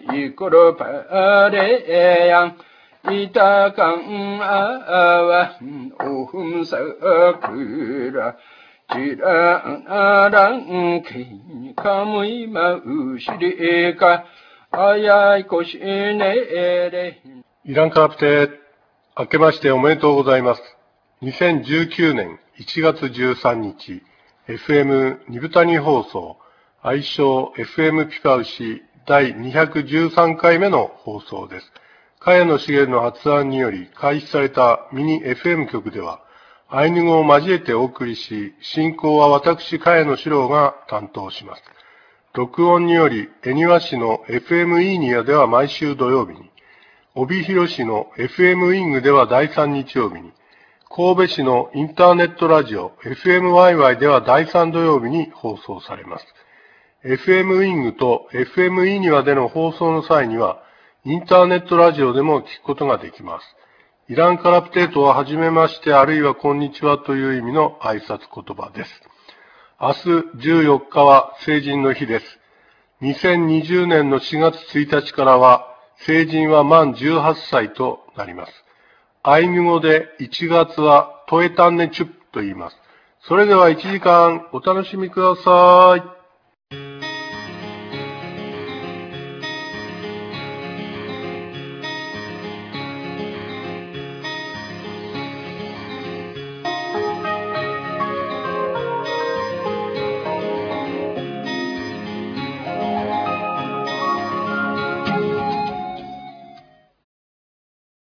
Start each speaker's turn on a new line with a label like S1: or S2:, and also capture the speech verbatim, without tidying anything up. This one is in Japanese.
S1: イコロパレヤンイタカンアワンオフンサクラジランアランケンカムイマウシリカアヤイコシネレ
S2: イランカラプテ、明けましておめでとうございます。にせんじゅうきゅうねんいちがつじゅうさんにち、エフエム ニブタニ放送、愛称 エフエム ピパウシだいにひゃくじゅうさんかいめの放送です。茅野茂の発案により開始されたミニ エフエム 局では、アイヌ語を交えてお送りし、進行は私、茅野史郎が担当します。録音により、恵庭市の エフエム イーニアでは毎週土曜日に、帯広市の エフエム ウィングではだいさん日曜日に、神戸市のインターネットラジオ エフエムワイワイ ではだいさん土曜日に放送されます。エフエム ウィングと エフエム イーニアでの放送の際には、インターネットラジオでも聞くことができます。イランカラプテートははじめましてあるいはこんにちはという意味の挨拶言葉です。明日じゅうよっかは成人の日です。にせんにじゅうねんのしがつついたちからは成人は満じゅうはっさいとなります。アイヌ語でいちがつはトエタンネチュップと言います。それではいちじかんお楽しみください。